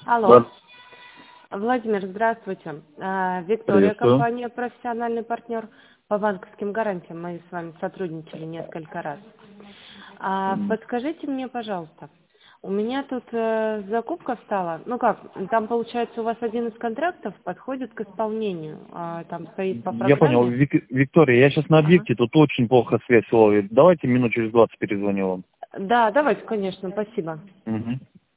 Алло. Да, Владимир, здравствуйте. Виктория, приветствую. компания «Профессиональный партнер» по банковским гарантиям. Мы с вами сотрудничали несколько раз. Подскажите мне, пожалуйста, у меня тут закупка встала. Ну как, там получается у вас один из контрактов подходит к исполнению. Там стоит по Я понял. программе. Виктория, я сейчас на Ага. объекте, тут очень плохо связь ловит. Давайте минут через 20 перезвоню вам. Да, давайте, конечно, спасибо. Мгм.